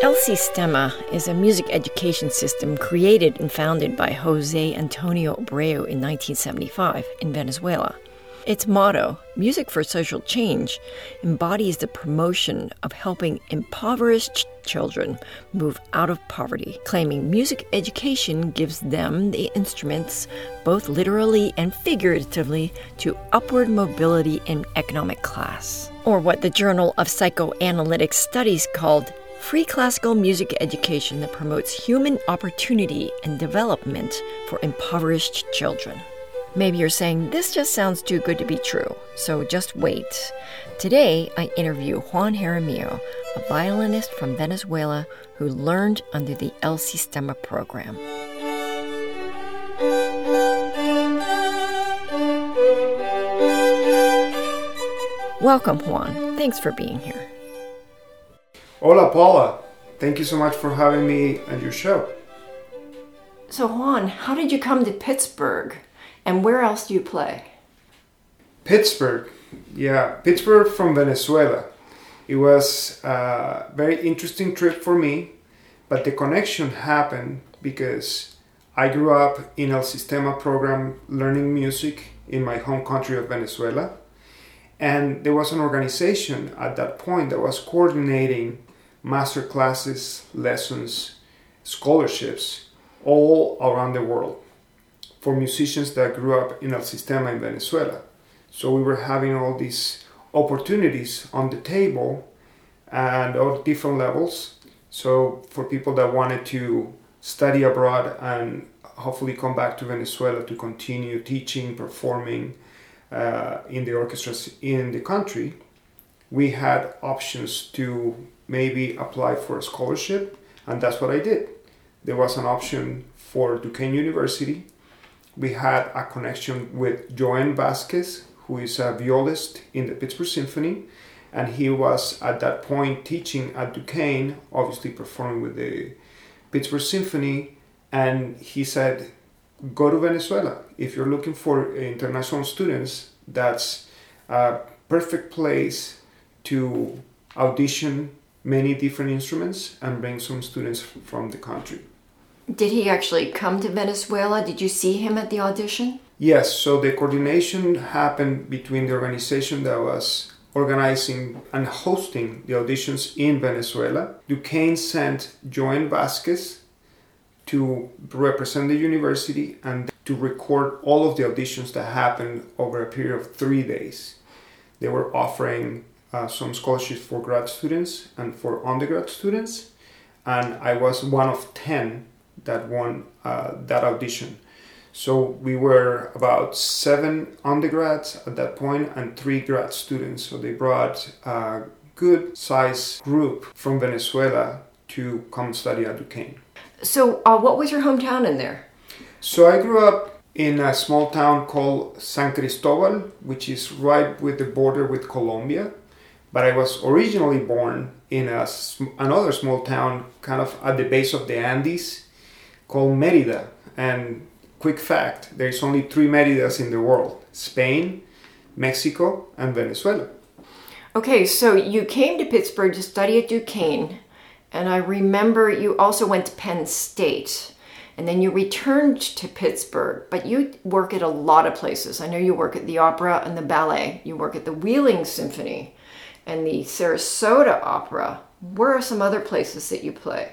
El Sistema is a music education system created and founded by Jose Antonio Abreu in 1975 in Venezuela. Its motto, Music for Social Change, embodies the promotion of helping impoverished children move out of poverty, claiming music education gives them the instruments, both literally and figuratively, to upward mobility in economic class, or what the Journal of Psychoanalytic Studies called free classical music education that promotes human opportunity and development for impoverished children. Maybe you're saying, this just sounds too good to be true, so just wait. Today, I interview Juan Jaramillo, a violinist from Venezuela who learned under the El Sistema program. Welcome, Juan. Thanks for being here. Hola, Paula. Thank you so much for having me on your show. So, Juan, how did you come to Pittsburgh? And where else do you play? Pittsburgh. Yeah, Pittsburgh from Venezuela. It was a very interesting trip for me, but the connection happened because I grew up in El Sistema program learning music in my home country of Venezuela. And there was an organization at that point that was coordinating master classes, lessons, scholarships all around the world for musicians that grew up in El Sistema in Venezuela. So we were having all these opportunities on the table and all different levels. So for people that wanted to study abroad and hopefully come back to Venezuela to continue teaching, performing in the orchestras in the country, we had options to maybe apply for a scholarship, and that's what I did. There was an option for Duquesne University. We had a connection with Joan Vasquez, who is a violist in the Pittsburgh Symphony, and he was at that point teaching at Duquesne, obviously performing with the Pittsburgh Symphony, and he said, go to Venezuela. If you're looking for international students, that's a perfect place to audition many different instruments and bring some students from the country. Did he actually come to Venezuela? Did you see him at the audition? Yes, so the coordination happened between the organization that was organizing and hosting the auditions in Venezuela. Duquesne sent Joan Vasquez to represent the university and to record all of the auditions that happened over a period of 3 days. They were offering some scholarships for grad students and for undergrad students, and I was one of 10 that won that audition. So we were about 7 undergrads at that point and 3 grad students. So they brought a good size group from Venezuela to come study at Duquesne. So what was your hometown in there? So I grew up in a small town called San Cristobal, which is right with the border with Colombia. But I was originally born in another small town kind of at the base of the Andes called Merida. And quick fact, there's only 3 Meridas in the world: Spain, Mexico, and Venezuela. Okay, so you came to Pittsburgh to study at Duquesne, and I remember you also went to Penn State, and then you returned to Pittsburgh, but you work at a lot of places. I know you work at the opera and the ballet. You work at the Wheeling Symphony and the Sarasota Opera. Where are some other places that you play?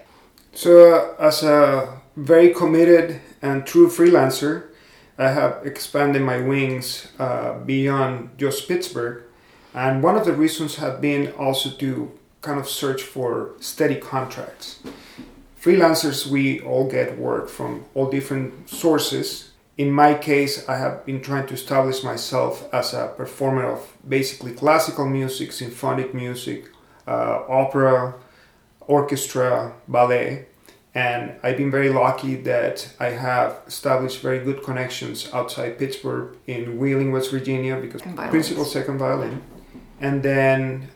So as a very committed and true freelancer, I have expanded my wings beyond just Pittsburgh. And one of the reasons have been also to kind of search for steady contracts. Freelancers, we all get work from all different sources. In my case, I have been trying to establish myself as a performer of basically classical music, symphonic music, opera, orchestra, ballet. And I've been very lucky that I have established very good connections outside Pittsburgh in Wheeling, West Virginia, because principal second violin. And then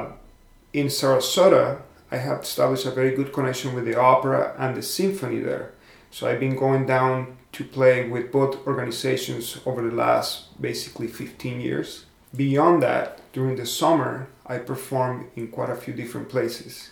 in Sarasota, I have established a very good connection with the opera and the symphony there. So I've been going down to play with both organizations over the last basically 15 years. Beyond that, during the summer, I perform in quite a few different places.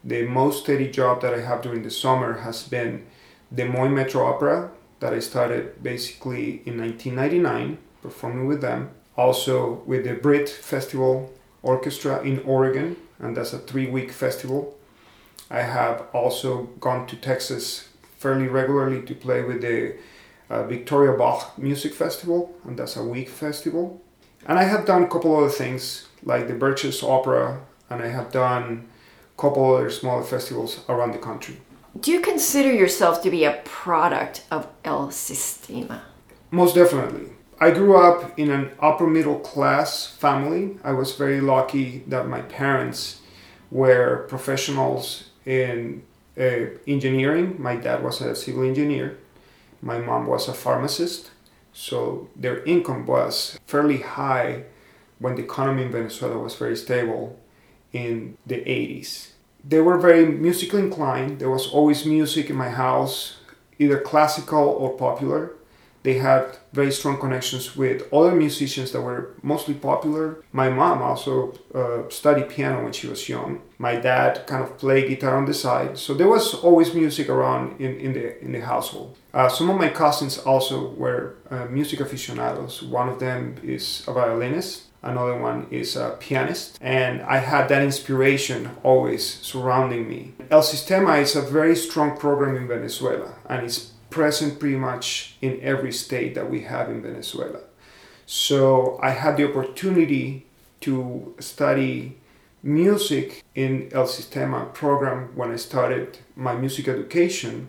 the most steady job that I have during the summer has been Des Moines Metro Opera, that I started basically in 1999, performing with them. Also with the Brit Festival Orchestra in Oregon, and that's a 3-week festival. I have also gone to Texas fairly regularly to play with the Victoria Bach Music Festival, and that's a week festival. And I have done a couple other things like the Birches Opera, and I have done a couple other smaller festivals around the country. Do you consider yourself to be a product of El Sistema? Most definitely. I grew up in an upper middle class family. I was very lucky that my parents were professionals in engineering. My dad was a civil engineer. My mom was a pharmacist. So their income was fairly high when the economy in Venezuela was very stable in the 80s. They were very musically inclined. There was always music in my house, either classical or popular. They had very strong connections with other musicians that were mostly popular. My mom also studied piano when she was young. My dad kind of played guitar on the side. So there was always music around in the household. Some of my cousins also were music aficionados. One of them is a violinist. Another one is a pianist. And I had that inspiration always surrounding me. El Sistema is a very strong program in Venezuela, and it's present pretty much in every state that we have in Venezuela. So I had the opportunity to study music in El Sistema program when I started my music education.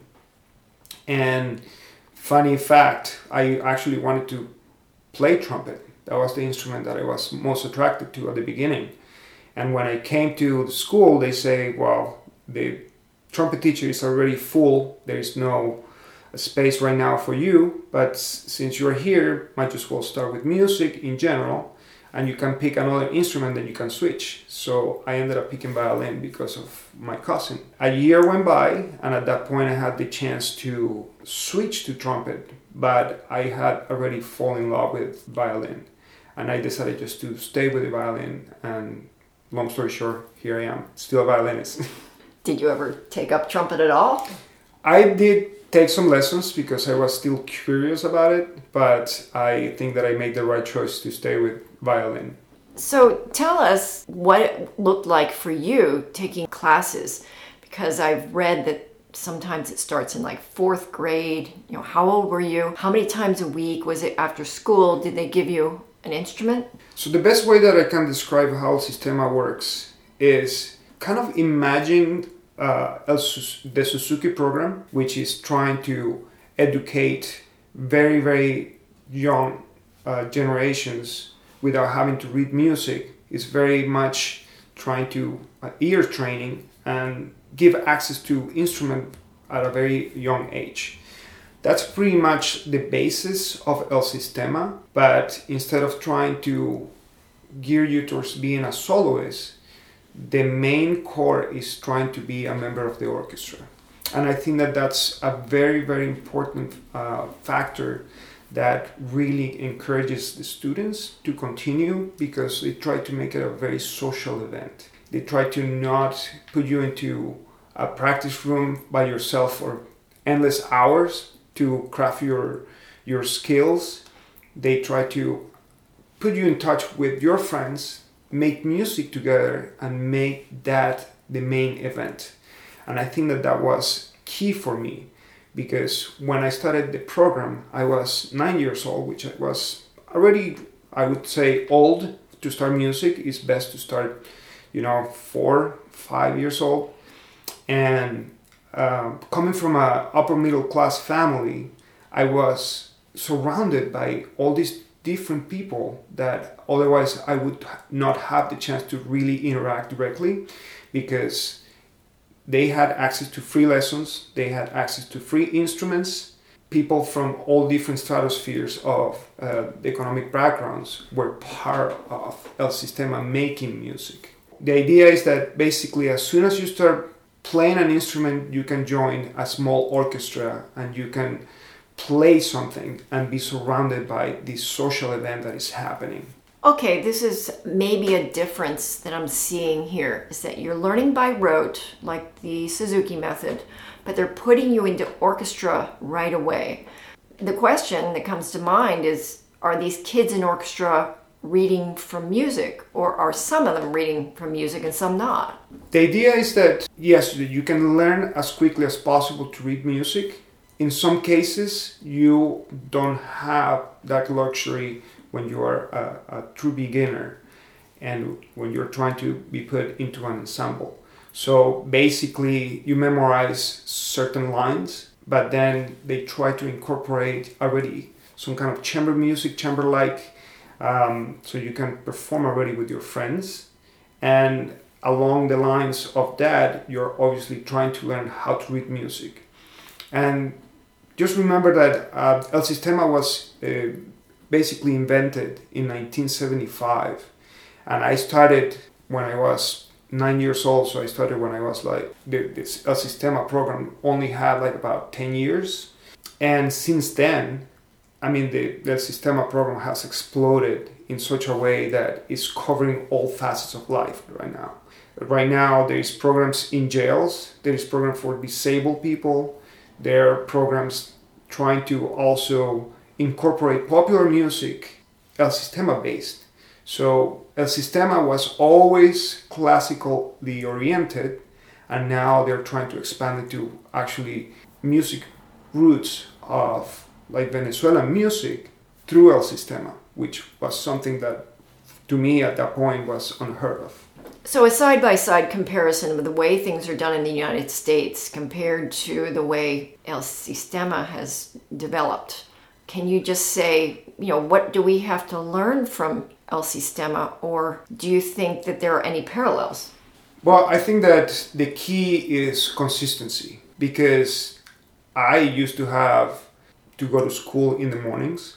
And funny fact, I actually wanted to play trumpet. That was the instrument that I was most attracted to at the beginning. And when I came to the school, they say, well, the trumpet teacher is already full. There is no space right now for you, but since you're here, might as well start with music in general, and you can pick another instrument that you can switch. So I ended up picking violin because of my cousin. A year went by, and at that point I had the chance to switch to trumpet, but I had already fallen in love with violin, and I decided just to stay with the violin, and long story short, here I am, still a violinist. Did you ever take up trumpet at all? I did take some lessons because I was still curious about it, but I think that I made the right choice to stay with violin. So tell us what it looked like for you taking classes, because I've read that sometimes it starts in like 4th grade. You know, how old were you? How many times a week? Was it after school? Did they give you an instrument? So the best way that I can describe how El Sistema works is kind of imagine the Suzuki program, which is trying to educate very, very young generations without having to read music. Is very much trying to ear training and give access to instrument at a very young age. That's pretty much the basis of El Sistema, but instead of trying to gear you towards being a soloist, the main core is trying to be a member of the orchestra. And I think that that's a very, very important factor that really encourages the students to continue, because they try to make it a very social event. They try to not put you into a practice room by yourself for endless hours to craft your skills. They try to put you in touch with your friends, make music together, and make that the main event. And I think that that was key for me, because when I started the program, I was 9 years old, which was already, I would say, old to start music. It's best to start, 4, 5 years old. And coming from an upper middle class family, I was surrounded by all these different people that otherwise I would not have the chance to really interact directly, because they had access to free lessons, they had access to free instruments. People from all different stratospheres of economic backgrounds were part of El Sistema making music. The idea is that basically as soon as you start playing an instrument, you can join a small orchestra and you can play something and be surrounded by this social event that is happening. Okay, this is maybe a difference that I'm seeing here, is that you're learning by rote, like the Suzuki method, but they're putting you into orchestra right away. The question that comes to mind is, are these kids in orchestra reading from music, or are some of them reading from music and some not? The idea is that, yes, you can learn as quickly as possible to read music. In some cases, you don't have that luxury when you are a true beginner and when you're trying to be put into an ensemble. So basically, you memorize certain lines, but then they try to incorporate already some kind of chamber music, chamber-like, so you can perform already with your friends. And along the lines of that, you're obviously trying to learn how to read music. And just remember that El Sistema was basically invented in 1975, and I started when I was 9 years old. So I started when I was like, this El Sistema program only had like about 10 years, and since then, I mean, the El Sistema program has exploded in such a way that it's covering all facets of life right now. Right now, there is programs in jails, there is program for disabled people, there are programs trying to also incorporate popular music, El Sistema based. So El Sistema was always classically oriented, and now they're trying to expand it to actually music roots of like Venezuelan music through El Sistema, which was something that to me at that point was unheard of. So a side-by-side comparison of the way things are done in the United States compared to the way El Sistema has developed. Can you just say, what do we have to learn from El Sistema, or do you think that there are any parallels? Well, I think that the key is consistency, because I used to have to go to school in the mornings,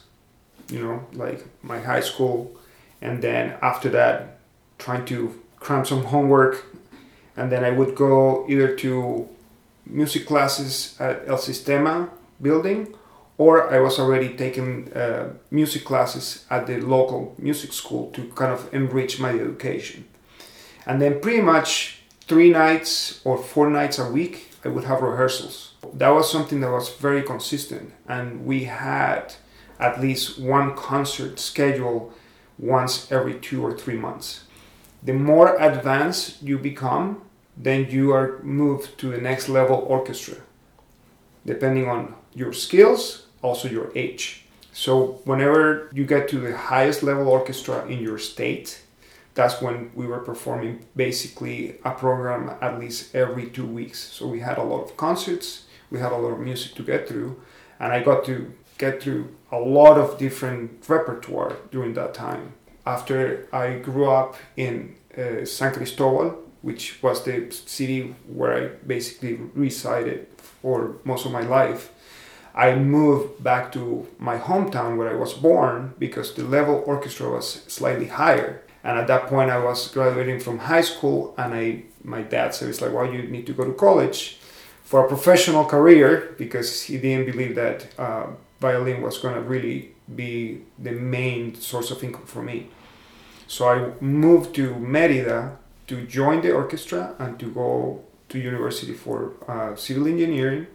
like my high school, and then after that, trying to cram some homework, and then I would go either to music classes at El Sistema building, or I was already taking music classes at the local music school to kind of enrich my education. And then pretty much 3 nights or 4 nights a week, I would have rehearsals. That was something that was very consistent, and we had at least one concert scheduled once every 2 or 3 months. The more advanced you become, then you are moved to the next level orchestra, depending on your skills, also your age. So whenever you get to the highest level orchestra in your state, that's when we were performing basically a program at least every 2 weeks. So we had a lot of concerts, we had a lot of music to get through, and I got to get through a lot of different repertoire during that time. After I grew up in San Cristobal, which was the city where I basically resided for most of my life, I moved back to my hometown where I was born because the level orchestra was slightly higher. And at that point I was graduating from high school, and my dad said, it's like, well, you need to go to college for a professional career, because he didn't believe that violin was going to really be the main source of income for me. So I moved to Mérida to join the orchestra and to go to university for civil engineering.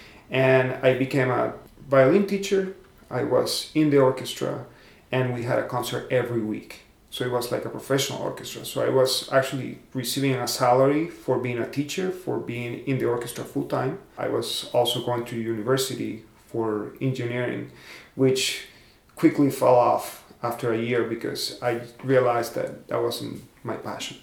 And I became a violin teacher. I was in the orchestra, and we had a concert every week. So it was like a professional orchestra. So I was actually receiving a salary for being a teacher, for being in the orchestra full time. I was also going to university for engineering, which quickly fell off after a year because I realized that that wasn't my passion.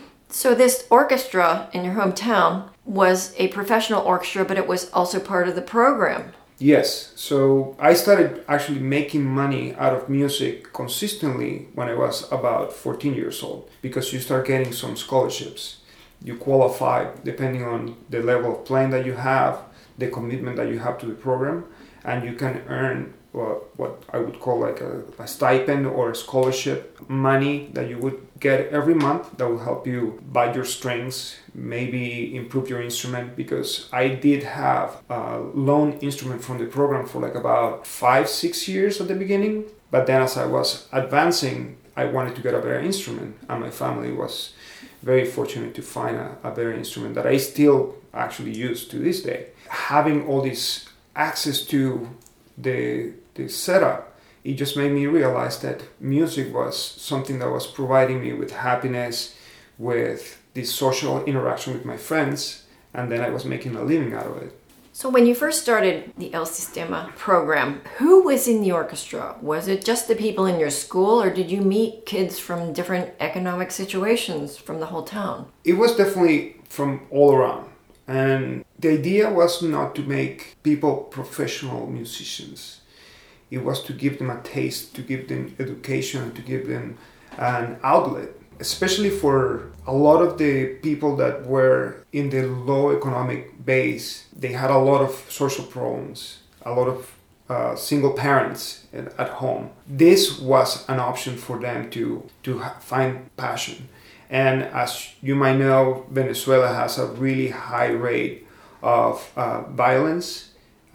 So this orchestra in your hometown was a professional orchestra, but it was also part of the program. Yes. So I started actually making money out of music consistently when I was about 14 years old, because you start getting some scholarships. You qualify depending on the level of playing that you have, the commitment that you have to the program, and you can earn what I would call like a stipend or a scholarship money that you would get every month that will help you buy your strings, maybe improve your instrument, because I did have a loan instrument from the program for like about 5-6 years at the beginning. But then as I was advancing, I wanted to get a better instrument, and my family was very fortunate to find a better instrument that I still actually use to this day. Having all this access to the setup, it just made me realize that music was something that was providing me with happiness, with this social interaction with my friends, and then I was making a living out of it. So when you first started the El Sistema program, who was in the orchestra? Was it just the people in your school, or did you meet kids from different economic situations from the whole town? It was definitely from all around. And the idea was not to make people professional musicians. It was to give them a taste, to give them education, to give them an outlet. Especially for a lot of the people that were in the low economic base, they had a lot of social problems, a lot of single parents at home. This was an option for them to find passion. And as you might know, Venezuela has a really high rate of violence.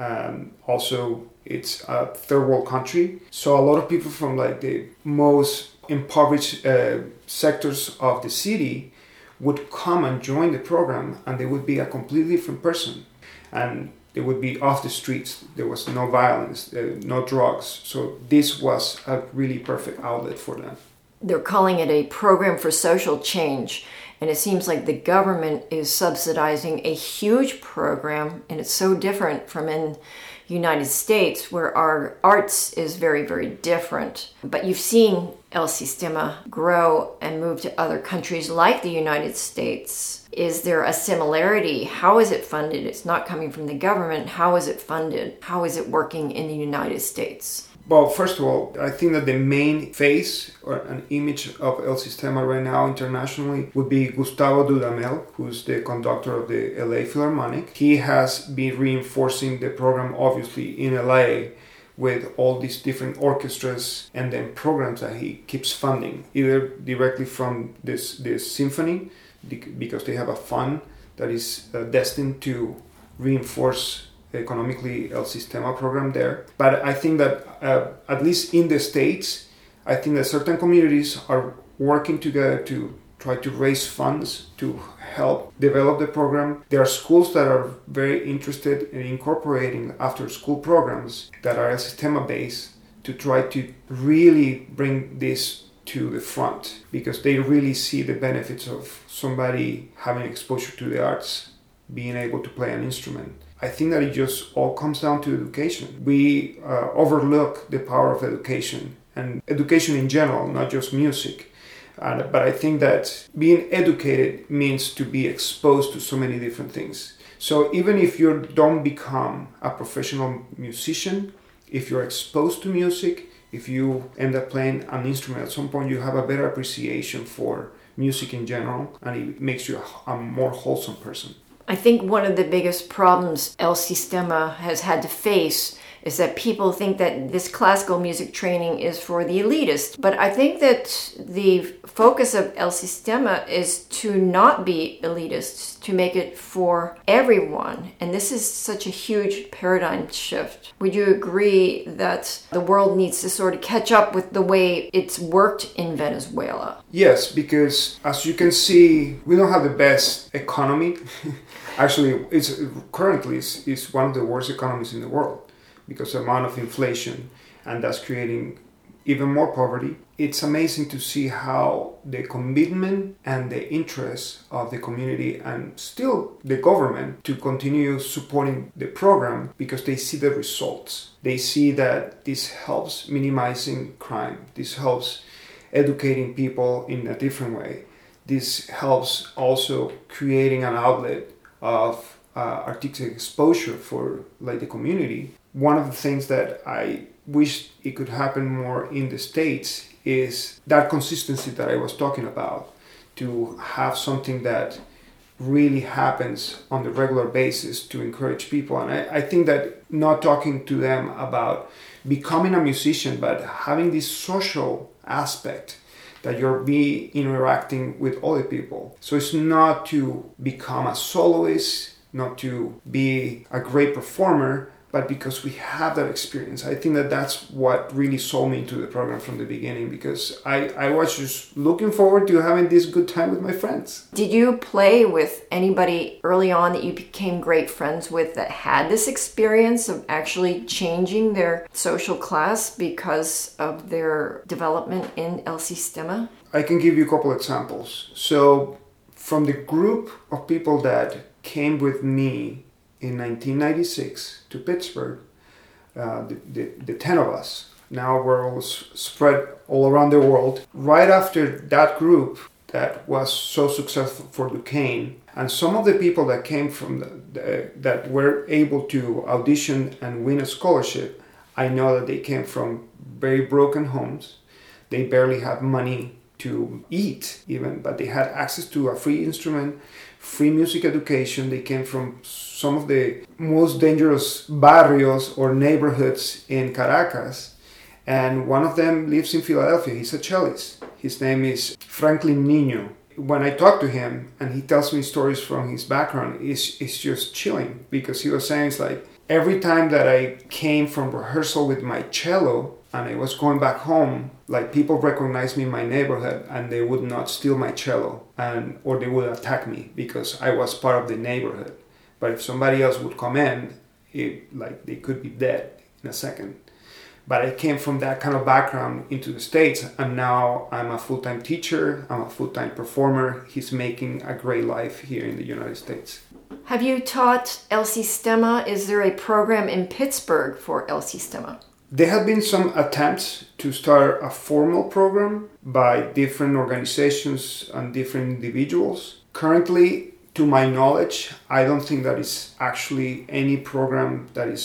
Also, it's a third world country. So a lot of people from like the most impoverished sectors of the city would come and join the program, and they would be a completely different person, and they would be off the streets. There was no violence, no drugs, so this was a really perfect outlet for them. They're calling it a program for social change, and it seems like the government is subsidizing a huge program, and it's so different from in United States, where our arts is very, very different. But you've seen El Sistema grow and move to other countries like the United States. Is there a similarity? How is it funded? It's not coming from the government. How is it funded? How is it working in the United States? Well, first of all, I think that the main face or an image of El Sistema right now internationally would be Gustavo Dudamel, who's the conductor of the LA Philharmonic. He has been reinforcing the program, obviously, in LA with all these different orchestras and then programs that he keeps funding, either directly from this symphony, because they have a fund that is destined to reinforce economically El Sistema program there. But I think that at least in the States, I think that certain communities are working together to try to raise funds to help develop the program. There are schools that are very interested in incorporating after school programs that are El Sistema based to try to really bring this to the front, because they really see the benefits of somebody having exposure to the arts, being able to play an instrument. I think that it just all comes down to education. We overlook the power of education, and education in general, not just music. But I think that being educated means to be exposed to so many different things. So even if you don't become a professional musician, if you're exposed to music, if you end up playing an instrument at some point, you have a better appreciation for music in general, and it makes you a more wholesome person. I think one of the biggest problems El Sistema has had to face is that people think that this classical music training is for the elitist. But I think that the focus of El Sistema is to not be elitist, to make it for everyone. And this is such a huge paradigm shift. Would you agree that the world needs to sort of catch up with the way it's worked in Venezuela? Yes, because as you can see, we don't have the best economy. Actually, it's currently one of the worst economies in the world, because of the amount of inflation, and that's creating even more poverty. It's amazing to see how the commitment and the interest of the community and still the government to continue supporting the program, because they see the results. They see that this helps minimizing crime. This helps educating people in a different way. This helps also creating an outlet of artistic exposure for like the community. One of the things that I wish it could happen more in the States is that consistency that I was talking about, to have something that really happens on the regular basis to encourage people. And I think that not talking to them about becoming a musician, but having this social aspect that you're interacting with other people. So it's not to become a soloist, not to be a great performer, but because we have that experience. I think that that's what really sold me into the program from the beginning, because I was just looking forward to having this good time with my friends. Did you play with anybody early on that you became great friends with that had this experience of actually changing their social class because of their development in El Sistema? I can give you a couple examples. So from the group of people that came with me in 1996 to Pittsburgh, the 10 of us, now we're all spread all around the world. Right after that group that was so successful for Duquesne, and some of the people that came from that were able to audition and win a scholarship, I know that they came from very broken homes. They barely had money to eat even, but they had access to a free instrument, free music education. They came from some of the most dangerous barrios or neighborhoods in Caracas, and one of them lives in Philadelphia. He's a cellist. His name is Franklin Nino. When I talk to him and he tells me stories from his background, it's just chilling, because he was saying, it's like, every time that I came from rehearsal with my cello and I was going back home, like, people recognized me in my neighborhood and they would not steal my cello, or they would attack me because I was part of the neighborhood. But if somebody else would come in, they could be dead in a second. But I came from that kind of background into the States, and now I'm a full-time teacher, I'm a full-time performer. He's making a great life here in the United States. Have you taught El Sistema? Is there a program in Pittsburgh for El Sistema? There have been some attempts to start a formal program by different organizations and different individuals. Currently, to my knowledge, I don't think that is actually any program that is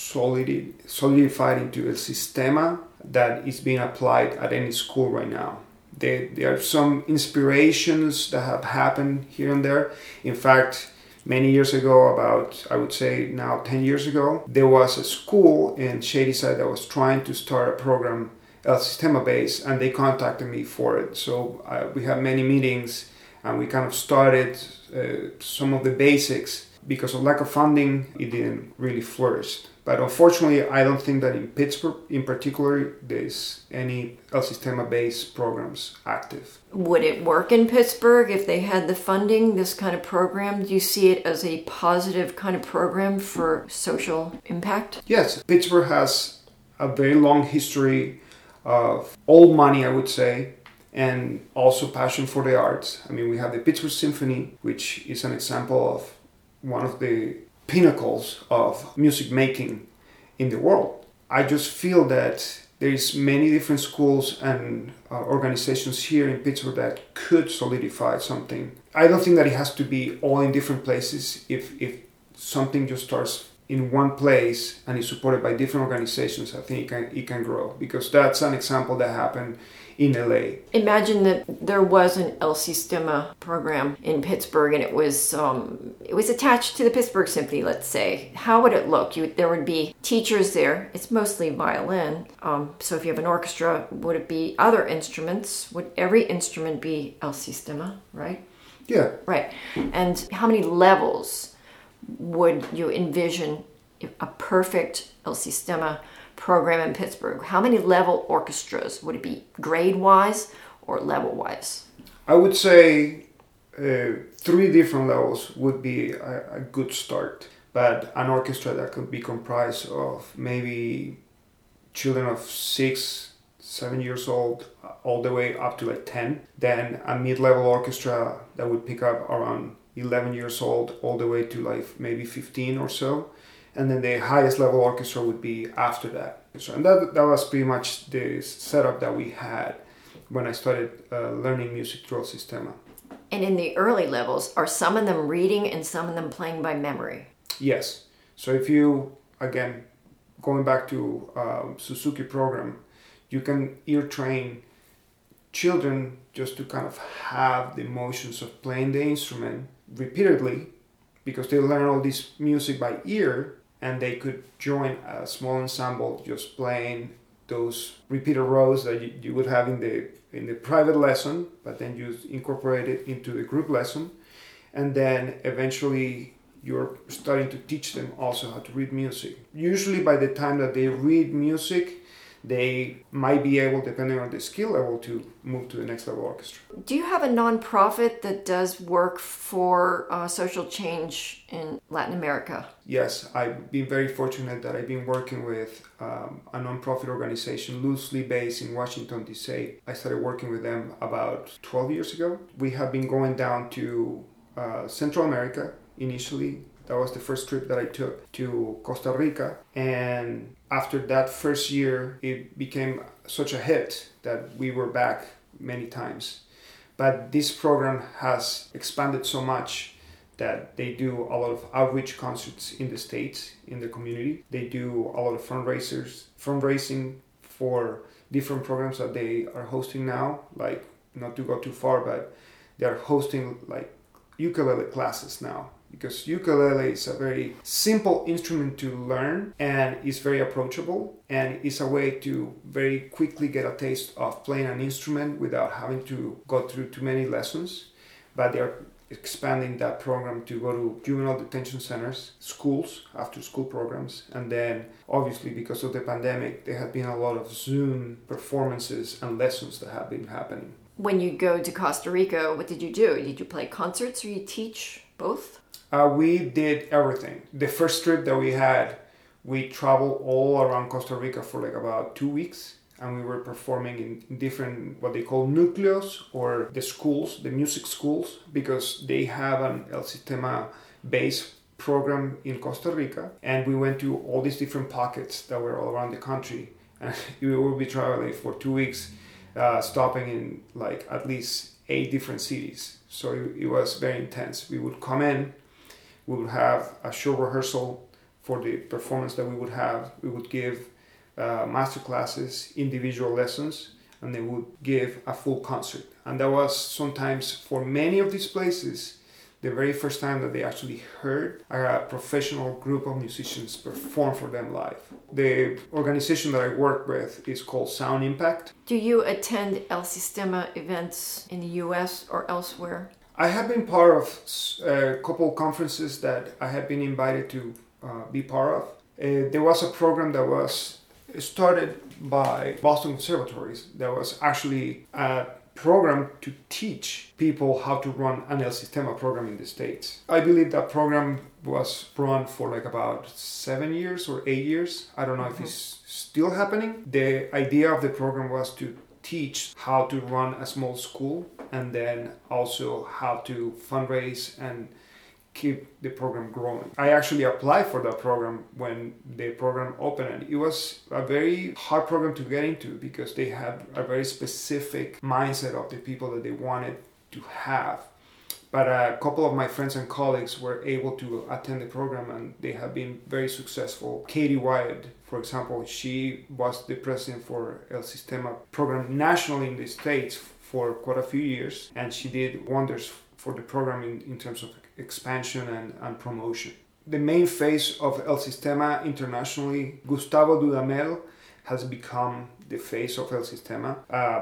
solidified into El Sistema that is being applied at any school right now. There are some inspirations that have happened here and there. In fact, many years ago, about, I would say now 10 years ago, there was a school in Shadyside that was trying to start a program, El Sistema based, and they contacted me for it. So we had many meetings, and we kind of started some of the basics. Because of lack of funding, it didn't really flourish. But unfortunately, I don't think that in Pittsburgh in particular, there's any El Sistema based programs active. Would it work in Pittsburgh if they had the funding, this kind of program? Do you see it as a positive kind of program for social impact? Yes, Pittsburgh has a very long history of old money, I would say, and also passion for the arts. I mean, we have the Pittsburgh Symphony, which is an example of one of the pinnacles of music making in the world. I just feel that there's many different schools and organizations here in Pittsburgh that could solidify something. I don't think that it has to be all in different places. If something just starts in one place and is supported by different organizations, I think it can grow, because that's an example that happened in LA. Imagine that there was an El Sistema program in Pittsburgh, and it was attached to the Pittsburgh Symphony, let's say. How would it look? There would be teachers there. It's mostly violin. So if you have an orchestra, would it be other instruments? Would every instrument be El Sistema, right? Yeah. Right. And how many levels would you envision a perfect El Sistema program in Pittsburgh? How many level orchestras? Would it be grade-wise or level-wise? I would say 3 different levels would be a good start. But an orchestra that could be comprised of maybe children of 6, 7 years old, all the way up to like 10. Then a mid-level orchestra that would pick up around 11 years old, all the way to like maybe 15 or so. And then the highest level orchestra would be after that. And that was pretty much the setup that we had when I started learning music through El Sistema. And in the early levels, are some of them reading and some of them playing by memory? Yes. So if you, again, going back to Suzuki program, you can ear train children just to kind of have the motions of playing the instrument repeatedly, because they learn all this music by ear, and they could join a small ensemble just playing those repeated rows that you would have in the private lesson, but then you incorporate it into the group lesson. And then eventually you're starting to teach them also how to read music. Usually by the time that they read music, they might be able, depending on the skill level, to move to the next level orchestra. Do you have a nonprofit that does work for social change in Latin America? Yes, I've been very fortunate that I've been working with a nonprofit organization loosely based in Washington, D.C. I started working with them about 12 years ago. We have been going down to Central America initially. That was the first trip that I took to Costa Rica. And after that first year, it became such a hit that we were back many times. But this program has expanded so much that they do a lot of outreach concerts in the States, in the community. They do a lot of fundraising for different programs that they are hosting now, like, not to go too far, but they are hosting like ukulele classes now, because ukulele is a very simple instrument to learn and is very approachable, and it's a way to very quickly get a taste of playing an instrument without having to go through too many lessons. But they're expanding that program to go to juvenile detention centers, schools, after school programs, and then obviously because of the pandemic there have been a lot of Zoom performances and lessons that have been happening. When you go to Costa Rica, what did you do? Did you play concerts or you teach both? We did everything. The first trip that we had, we traveled all around Costa Rica for like about 2 weeks, and we were performing in different, what they call núcleos, or the schools, the music schools, because they have an El Sistema based program in Costa Rica, and we went to all these different pockets that were all around the country, and we would be traveling for 2 weeks, stopping in like at least 8 different cities. So it was very intense. We would come in, we would have a short rehearsal for the performance that we would have. We would give master classes, individual lessons, and they would give a full concert. And that was sometimes, for many of these places, the very first time that they actually heard a professional group of musicians perform for them live. The organization that I work with is called Sound Impact. Do you attend El Sistema events in the US or elsewhere? I have been part of a couple conferences that I have been invited to be part of. There was a program that was started by Boston Conservatories that was actually a program to teach people how to run an El Sistema program in the States. I believe that program was run for like about 7 years or 8 years. I don't know if it's still happening. The idea of the program was to teach how to run a small school, and then also how to fundraise and keep the program growing. I actually applied for that program when the program opened, and it was a very hard program to get into because they had a very specific mindset of the people that they wanted to have. But a couple of my friends and colleagues were able to attend the program, and they have been very successful. Katie Wyatt, for example, she was the president for El Sistema program nationally in the States for quite a few years, and she did wonders for the program in terms of expansion and promotion. The main face of El Sistema internationally, Gustavo Dudamel, has become the face of El Sistema.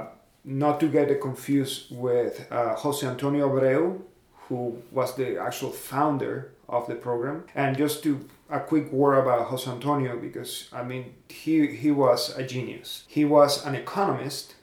Not to get it confused with Jose Antonio Abreu, who was the actual founder of the program. And just a quick word about Jose Antonio, because I mean, he was a genius. He was an economist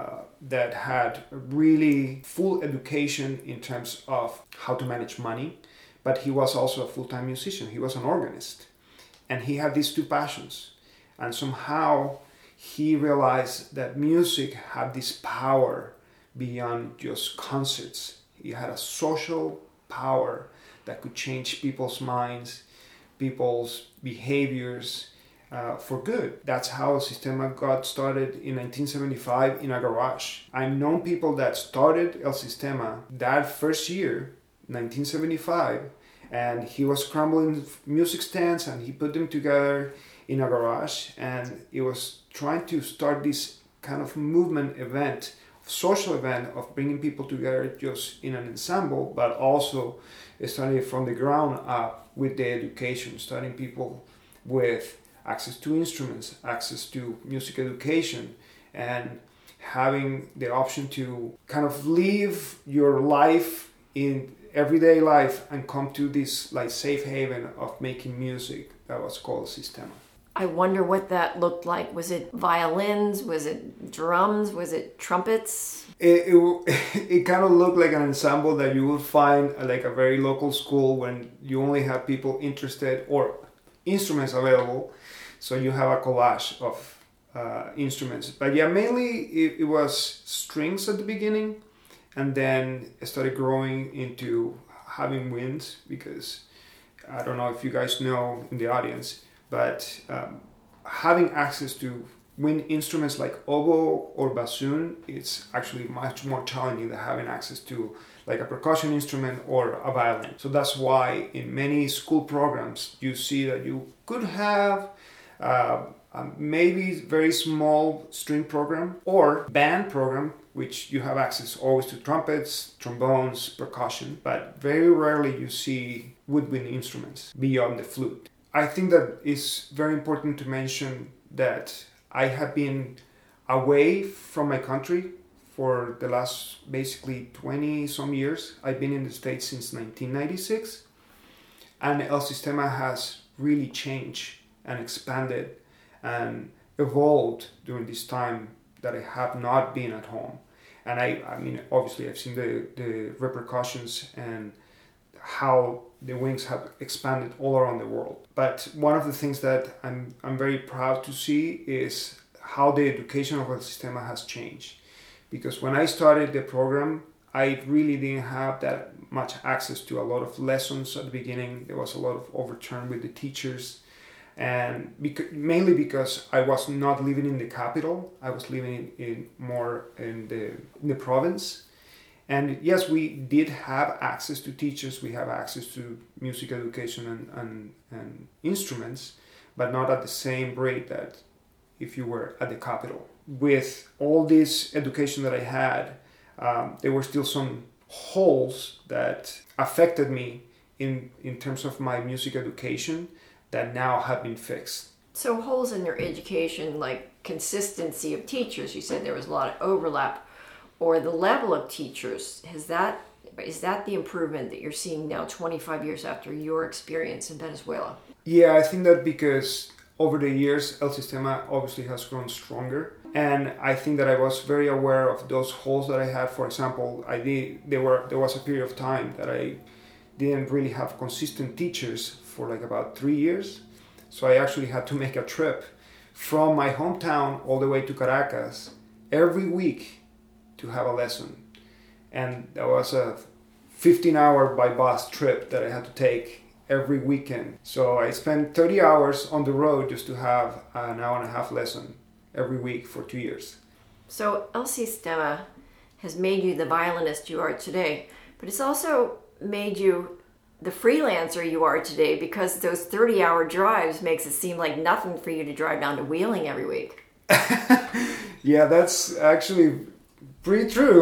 that had really full education in terms of how to manage money, but he was also a full-time musician. He was an organist, and he had these two passions. And somehow he realized that music had this power beyond just concerts. It had a social power that could change people's minds, people's behaviors, for good. That's how El Sistema got started in 1975 in a garage. I've known people that started El Sistema that first year, 1975, and he was scrambling music stands and he put them together in a garage, and he was trying to start this kind of movement event, social event of bringing people together just in an ensemble, but also starting from the ground up with the education, starting people with access to instruments, access to music education, and having the option to kind of live your life in everyday life and come to this like safe haven of making music that was called Sistema. I wonder what that looked like. Was it violins? Was it drums? Was it trumpets? It kind of looked like an ensemble that you would find like a very local school when you only have people interested or instruments available. So you have a collage of instruments. But yeah, mainly it was strings at the beginning, and then it started growing into having winds, because I don't know if you guys know in the audience, but having access to wind instruments like oboe or bassoon, it's actually much more challenging than having access to like a percussion instrument or a violin. So that's why in many school programs you see that you could have maybe very small string program or band program, which you have access always to trumpets, trombones, percussion, but very rarely you see woodwind instruments beyond the flute. I think that it's very important to mention that I have been away from my country for the last basically 20 some years. I've been in the States since 1996, and El Sistema has really changed and expanded and evolved during this time that I have not been at home. And I mean, obviously I've seen the repercussions and how the wings have expanded all around the world. But one of the things that I'm very proud to see is how the education of El Sistema has changed. Because when I started the program, I really didn't have that much access to a lot of lessons at the beginning. There was a lot of overturn with the teachers. And mainly because I was not living in the capital, I was living in more in the province. And yes, we did have access to teachers, we have access to music education and instruments, but not at the same rate that if you were at the capital. With all this education that I had, there were still some holes that affected me in terms of my music education that now have been fixed. So holes in your education, like consistency of teachers, you said there was a lot of overlap, or the level of teachers, is that the improvement that you're seeing now 25 years after your experience in Venezuela? Yeah, I think that because over the years El Sistema obviously has grown stronger, and I think that I was very aware of those holes that I had. For example, there was a period of time that I didn't really have consistent teachers for like about 3 years. So I actually had to make a trip from my hometown all the way to Caracas every week to have a lesson. And that was a 15-hour by bus trip that I had to take every weekend. So I spent 30 hours on the road just to have an hour and a half lesson every week for 2 years. So El Sistema has made you the violinist you are today, but it's also made you the freelancer you are today, because those 30-hour drives makes it seem like nothing for you to drive down to Wheeling every week. Yeah, that's actually pretty true.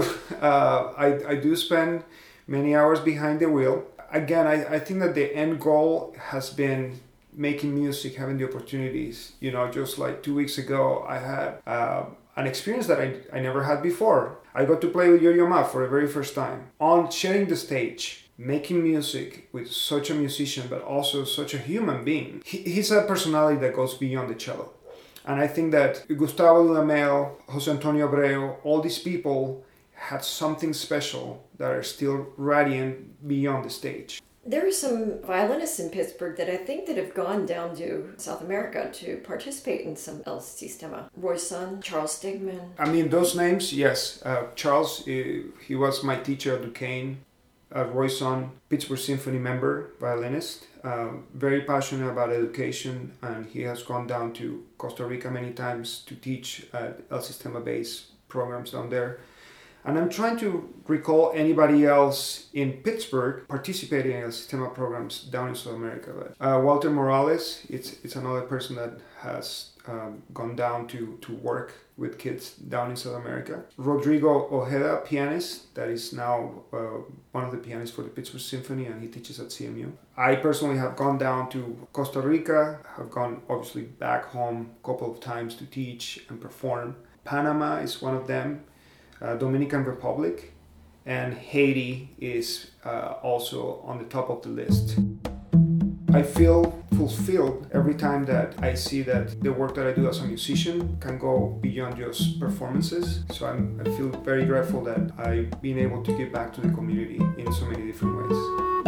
I do spend many hours behind the wheel. Again, I think that the end goal has been making music, having the opportunities. You know, just like 2 weeks ago, I had an experience that I never had before. I got to play with Yo-Yo Ma for the very first time. On sharing the stage, making music with such a musician, but also such a human being. He's a personality that goes beyond the cello. And I think that Gustavo Dudamel, Jose Antonio Abreu, all these people had something special that are still radiant beyond the stage. There are some violinists in Pittsburgh that I think that have gone down to South America to participate in some El Sistema. Roy Sun, Charles Stigman. I mean, those names, yes. Charles, he was my teacher at Duquesne. Roy Sun, Pittsburgh Symphony member, violinist, very passionate about education, and he has gone down to Costa Rica many times to teach at El Sistema-based programs down there. And I'm trying to recall anybody else in Pittsburgh participating in El Sistema programs down in South America. But Walter Morales, it's another person that has gone down to work with kids down in South America. Rodrigo Ojeda, pianist, that is now one of the pianists for the Pittsburgh Symphony, and he teaches at CMU. I personally have gone down to Costa Rica, have gone obviously back home a couple of times to teach and perform. Panama is one of them, Dominican Republic, and Haiti is also on the top of the list. I feel fulfilled every time that I see that the work that I do as a musician can go beyond just performances. So I feel very grateful that I've been able to give back to the community in so many different ways.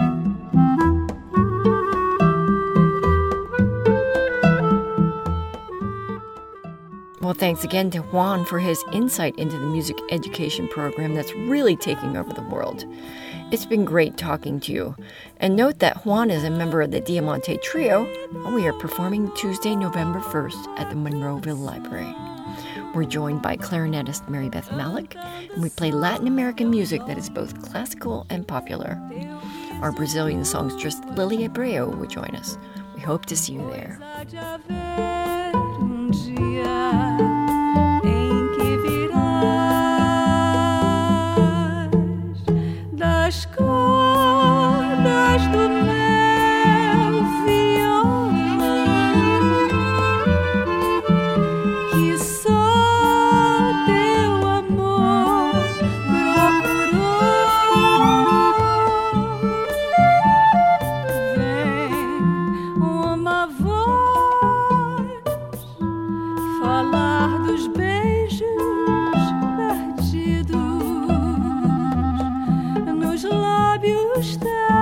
Well, thanks again to Juan for his insight into the music education program that's really taking over the world. It's been great talking to you. And note that Juan is a member of the Diamante Trio, and we are performing Tuesday, November 1st at the Monroeville Library. We're joined by clarinetist Mary Beth Malik, and we play Latin American music that is both classical and popular. Our Brazilian songstress Lily Abreu will join us. We hope to see you there. Das cordas do meu violão, que só teu amor procurou. Vem uma voz falar dos beijos perdidos nos lábios teus.